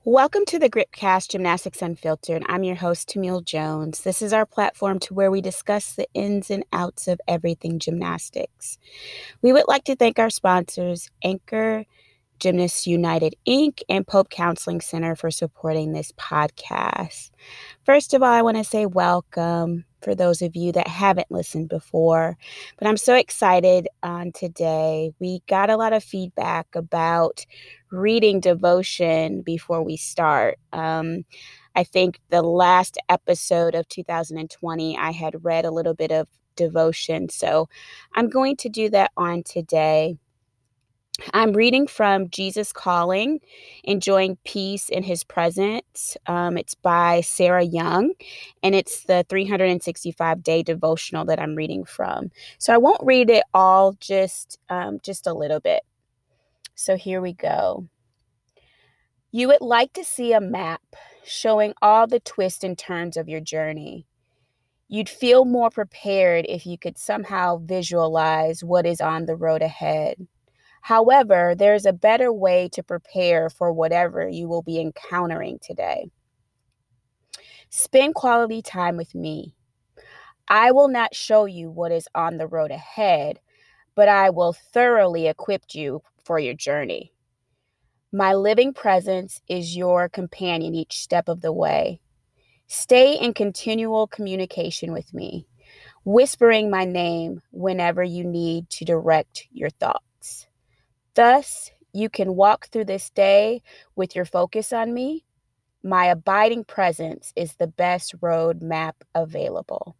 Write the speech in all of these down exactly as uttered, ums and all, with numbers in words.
Welcome to the Gripcast Gymnastics Unfiltered. I'm your host, Tamil Jones. This is our platform to where we discuss the ins and outs of everything gymnastics. We would like to thank our sponsors, Anchor, Gymnasts United, Incorporated, and Pope Counseling Center for supporting this podcast. First of all, I want to say welcome for those of you that haven't listened before, but I'm so excited on today. We got a lot of feedback about reading devotion before we start. Um, I think the last episode of two thousand twenty, I had read a little bit of devotion, so I'm going to do that on today. I'm reading from Jesus Calling, Enjoying Peace in His Presence. Um, it's by Sarah Young, and it's the three hundred sixty-five day devotional that I'm reading from. So I won't read it all, just, um, just a little bit. So here we go. You would like to see a map showing all the twists and turns of your journey. You'd feel more prepared if you could somehow visualize what is on the road ahead. However, there's a better way to prepare for whatever you will be encountering today. Spend quality time with me. I will not show you what is on the road ahead, but I will thoroughly equip you for your journey. My living presence is your companion each step of the way. Stay in continual communication with me, whispering my name whenever you need to direct your thoughts. Thus, you can walk through this day with your focus on me. My abiding presence is the best road map available.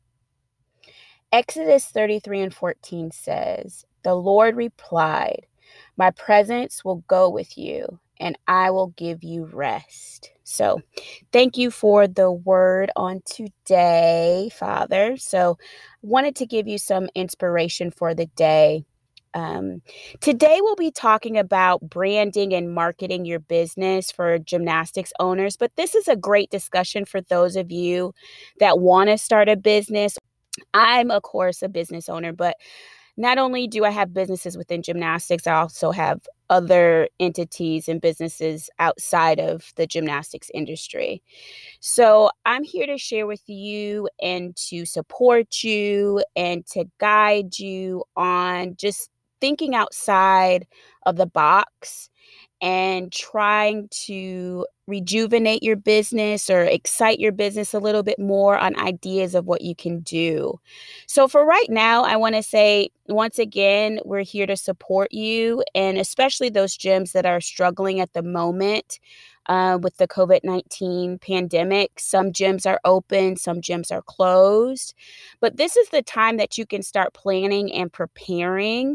Exodus thirty-three and fourteen says, "The Lord replied, my presence will go with you, and I will give you rest." So thank you for the word on today, Father. So I wanted to give you some inspiration for the day. Um, today, we'll be talking about branding and marketing your business for gymnastics owners, but this is a great discussion for those of you that want to start a business. I'm, of course, a business owner, but not only do I have businesses within gymnastics, I also have other entities and businesses outside of the gymnastics industry. So I'm here to share with you and to support you and to guide you on just thinking outside of the box and trying to rejuvenate your business or excite your business a little bit more on ideas of what you can do. So for right now, I want to say, once again, we're here to support you, and especially those gyms that are struggling at the moment uh, with the covid nineteen pandemic. Some gyms are open, some gyms are closed, but this is the time that you can start planning and preparing.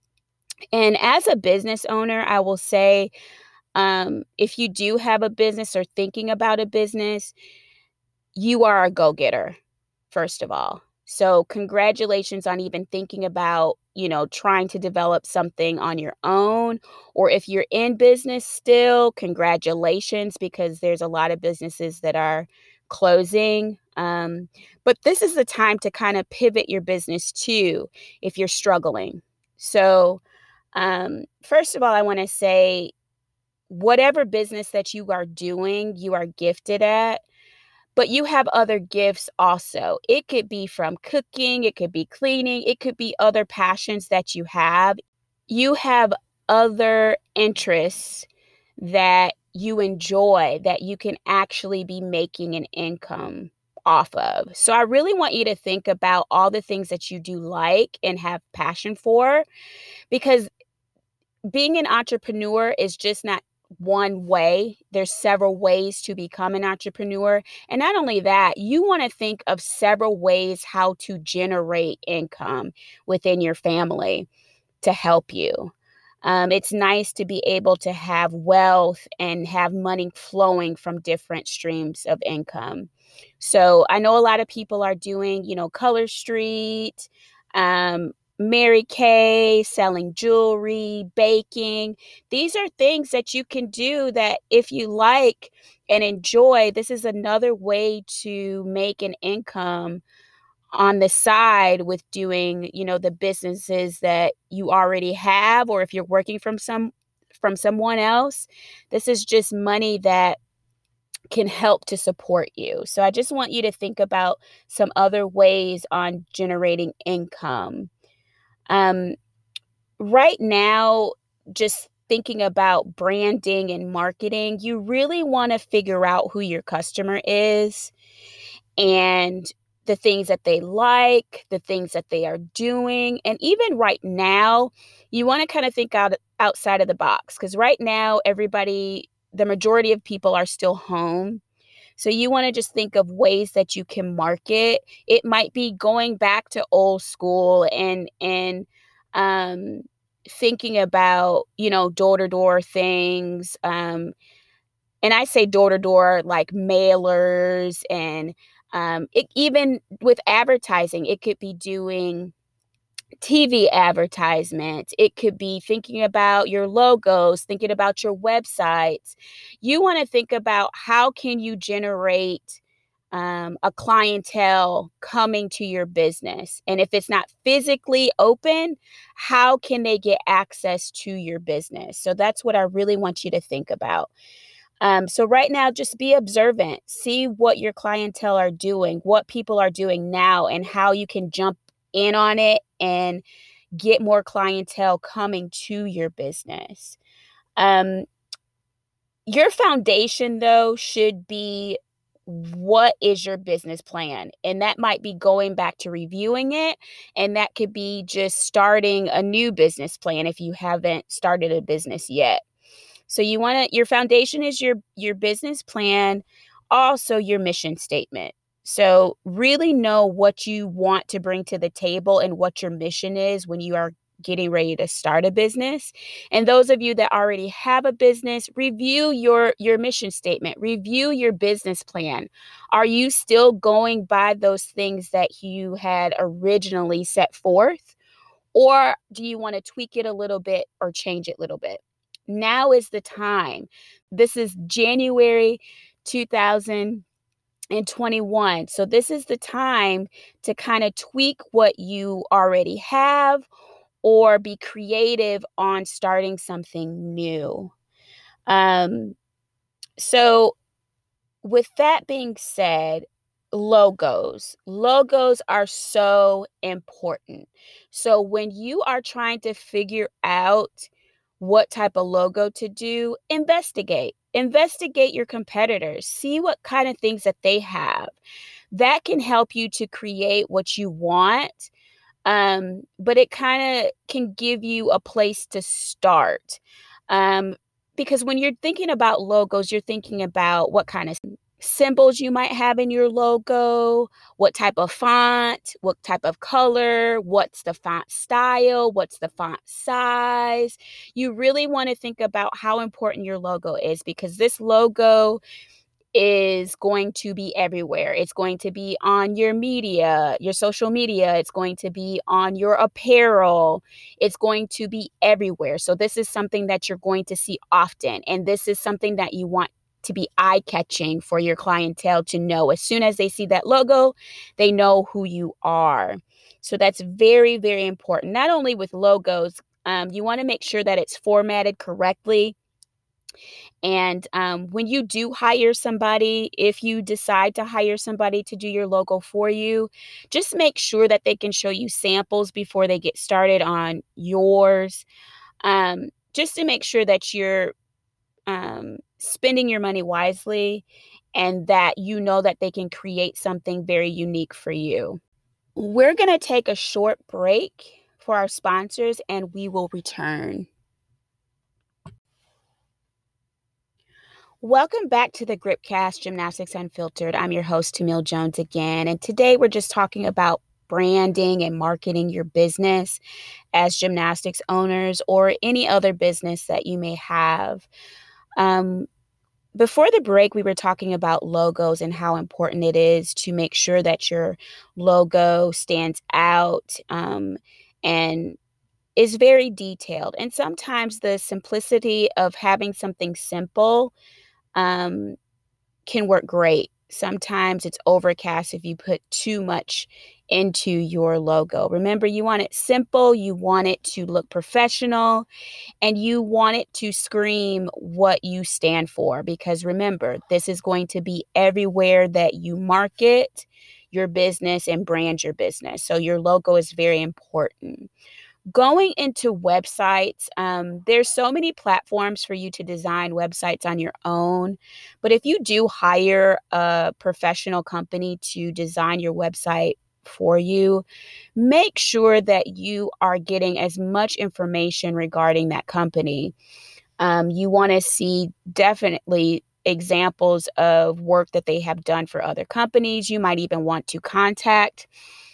And as a business owner, I will say, um, if you do have a business or thinking about a business, you are a go-getter, first of all. So congratulations on even thinking about, you know, trying to develop something on your own. Or if you're in business still, congratulations, because there's a lot of businesses that are closing. Um, but this is the time to kind of pivot your business too, if you're struggling. So um, first of all, I want to say, whatever business that you are doing, you are gifted at, but you have other gifts also. It could be from cooking, it could be cleaning, it could be other passions that you have. You have other interests that you enjoy that you can actually be making an income off of. So I really want you to think about all the things that you do like and have passion for, because being an entrepreneur is just not one way. There's several ways to become an entrepreneur. And not only that, you want to think of several ways how to generate income within your family to help you. Um, it's nice to be able to have wealth and have money flowing from different streams of income. So I know a lot of people are doing, you know, Color Street, um, Mary Kay, selling jewelry, baking. These are things that you can do that if you like and enjoy, this is another way to make an income on the side with doing, you know, the businesses that you already have, or if you're working from some from someone else. This is just money that can help to support you. So I just want you to think about some other ways on generating income. Um, right now, just thinking about branding and marketing, you really want to figure out who your customer is and the things that they like, the things that they are doing. And even right now, you want to kind of think out outside of the box, because right now, everybody, the majority of people are still home. So you want to just think of ways that you can market. It might be going back to old school and and um, thinking about, you know, door-to-door things. Um, and I say door-to-door like mailers and um, it, even with advertising, it could be doing T V advertisements. It could be thinking about your logos, thinking about your websites. You want to think about how can you generate um, a clientele coming to your business. And if it's not physically open, how can they get access to your business? So that's what I really want you to think about. Um, so right now, just be observant. See what your clientele are doing, what people are doing now, and how you can jump in on it and get more clientele coming to your business. Um, your foundation, though, should be what is your business plan? And that might be going back to reviewing it. And that could be just starting a new business plan if you haven't started a business yet. So you want to, your foundation is your your business plan, also your mission statement. So really know what you want to bring to the table and what your mission is when you are getting ready to start a business. And those of you that already have a business, review your your mission statement, review your business plan. Are you still going by those things that you had originally set forth? Or do you want to tweak it a little bit or change it a little bit? Now is the time. This is January two thousand twenty-one. So this is the time to kind of tweak what you already have or be creative on starting something new. Um, so with that being said, logos. Logos are so important. So when you are trying to figure out what type of logo to do, investigate. Investigate your competitors. See what kind of things that they have. That can help you to create what you want. Um, but it kind of can give you a place to start. Um, because when you're thinking about logos, you're thinking about what kind of symbols you might have in your logo, what type of font, what type of color, what's the font style, what's the font size. You really want to think about how important your logo is, because this logo is going to be everywhere. It's going to be on your media, your social media. It's going to be on your apparel. It's going to be everywhere. So this is something that you're going to see often. And this is something that you want to be eye-catching for your clientele to know. As soon as they see that logo, they know who you are. So that's very, very important. Not only with logos, um, you want to make sure that it's formatted correctly. And um, when you do hire somebody, if you decide to hire somebody to do your logo for you, just make sure that they can show you samples before they get started on yours, um, just to make sure that you're um, spending your money wisely and that you know that they can create something very unique for you. We're going to take a short break for our sponsors and we will return. Welcome back to the Gripcast Gymnastics Unfiltered. I'm your host, Tamil Jones again, and today we're just talking about branding and marketing your business as gymnastics owners or any other business that you may have. Um, before the break, we were talking about logos and how important it is to make sure that your logo stands out um, and is very detailed. And sometimes the simplicity of having something simple um, can work great. sometimes it's overcast if you put too much into your logo. Remember, you want it simple, you want it to look professional, and you want it to scream what you stand for. Because remember, this is going to be everywhere that you market your business and brand your business. So your logo is very important. Going into websites, um, there's so many platforms for you to design websites on your own. But if you do hire a professional company to design your website for you, make sure that you are getting as much information regarding that company. Um, you want to see definitely examples of work that they have done for other companies. You might even want to contact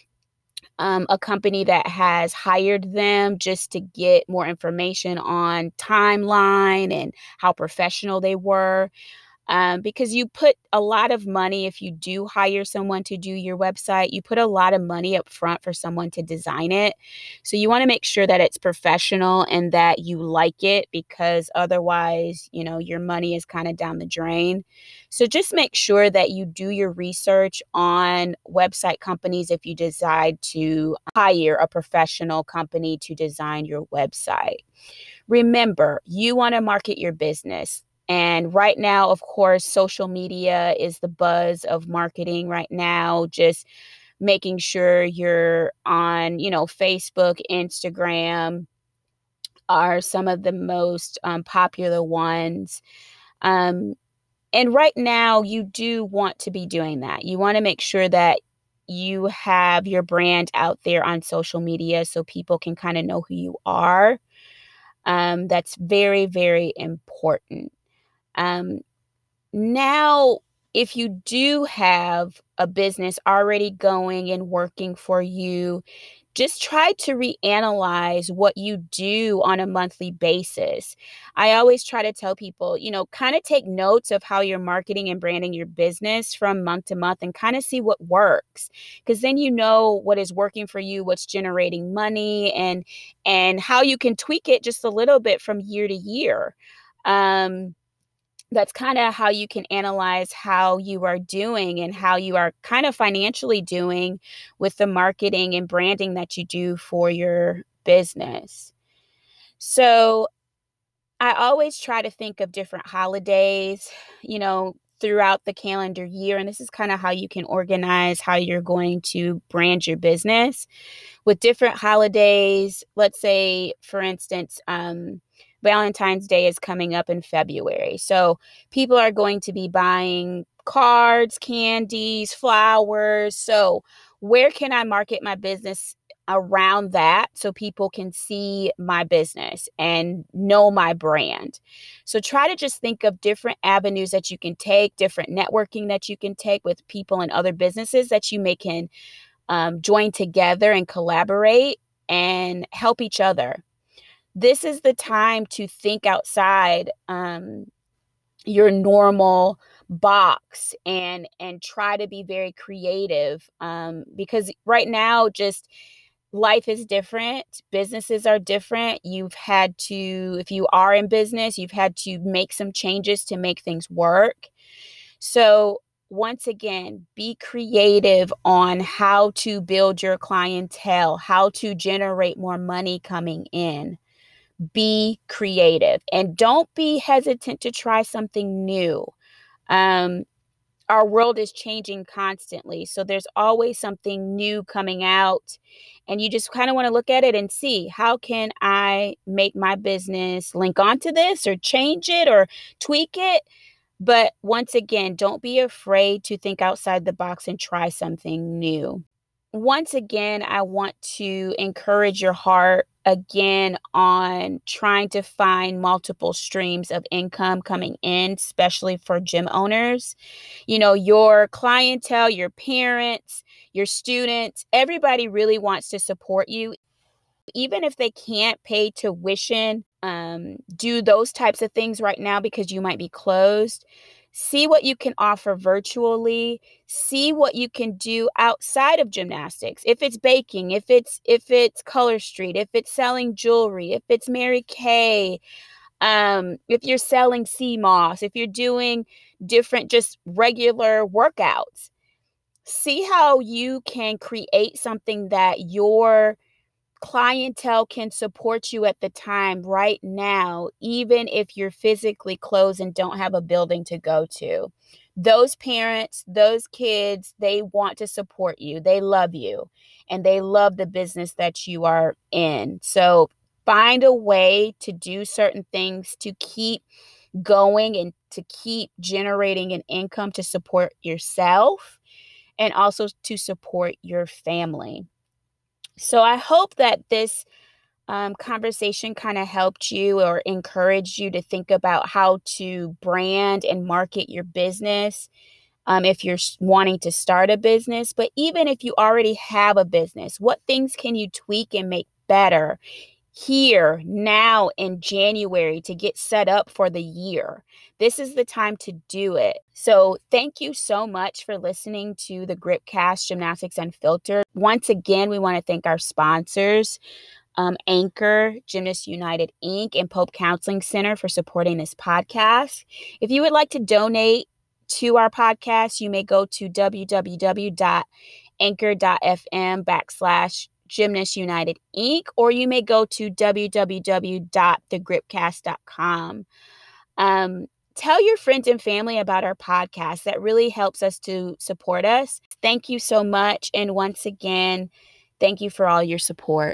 um, a company that has hired them just to get more information on timeline and how professional they were. Um, because you put a lot of money, if you do hire someone to do your website, you put a lot of money up front for someone to design it. So you want to make sure that it's professional and that you like it, because otherwise, you know, your money is kind of down the drain. So just make sure that you do your research on website companies if you decide to hire a professional company to design your website. Remember, you want to market your business. And right now, of course, social media is the buzz of marketing right now. Just making sure you're on, you know, Facebook, Instagram are some of the most um, popular ones. Um, and right now, you do want to be doing that. You want to make sure that you have your brand out there on social media so people can kind of know who you are. Um, that's very, very important. Um, now, if you do have a business already going and working for you, just try to reanalyze what you do on a monthly basis. I always try to tell people, you know, kind of take notes of how you're marketing and branding your business from month to month and kind of see what works. Because then you know what is working for you, what's generating money, and and how you can tweak it just a little bit from year to year. Um, that's kind of how you can analyze how you are doing and how you are kind of financially doing with the marketing and branding that you do for your business. So I always try to think of different holidays, you know, throughout the calendar year. And this is kind of how you can organize how you're going to brand your business with different holidays. Let's say, for instance, um, Valentine's Day is coming up in February. So people are going to be buying cards, candies, flowers. So where can I market my business around that so people can see my business and know my brand? So try to just think of different avenues that you can take, different networking that you can take with people and other businesses that you may can um, join together and collaborate and help each other. This is the time to think outside um, your normal box and and try to be very creative, um, because right now just life is different. Businesses are different. You've had to, if you are in business, you've had to make some changes to make things work. So once again, be creative on how to build your clientele, how to generate more money coming in. Be creative and don't be hesitant to try something new. Um, our world is changing constantly. So there's always something new coming out. And you just kind of want to look at it and see, how can I make my business link onto this or change it or tweak it? But once again, don't be afraid to think outside the box and try something new. Once again, I want to encourage your heart again on trying to find multiple streams of income coming in, especially for gym owners. You know, your clientele, your parents, your students, everybody really wants to support you. Even if they can't pay tuition, um, do those types of things right now because you might be closed. See what you can offer virtually. See what you can do outside of gymnastics. If it's baking, if it's if it's Color Street, if it's selling jewelry, if it's Mary Kay, Um, if you're selling sea moss, if you're doing different, just regular workouts, see how you can create something that your clientele can support you at the time right now, even if you're physically closed and don't have a building to go to. Those parents, those kids, they want to support you. They love you and they love the business that you are in. So find a way to do certain things to keep going and to keep generating an income to support yourself and also to support your family. So I hope that this um, conversation kind of helped you or encouraged you to think about how to brand and market your business um, if you're wanting to start a business. But even if you already have a business, what things can you tweak and make better here now in January to get set up for the year? This is the time to do it. So thank you so much for listening to the Gripcast Gymnastics Unfiltered. Once again, we want to thank our sponsors, um, Anchor, Gymnasts United Incorporated, and Pope Counseling Center for supporting this podcast. If you would like to donate to our podcast, you may go to www.anchor.fm backslash Gymnasts United Incorporated, or you may go to w w w dot the gripcast dot com. Um, tell your friends and family about our podcast. That really helps us to support us. Thank you so much. And once again, thank you for all your support.